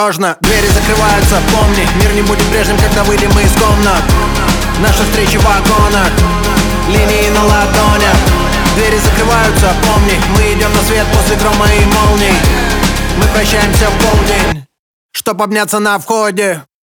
осторожно, двери закрываются, помни, мир не будет прежним, когда выйдем мы из комнат. Наши встречи в вагонах, линии на ладонях. Двери закрываются, помни, мы идем на свет после грома и молний. Мы прощаемся в полдень, чтоб обняться на входе.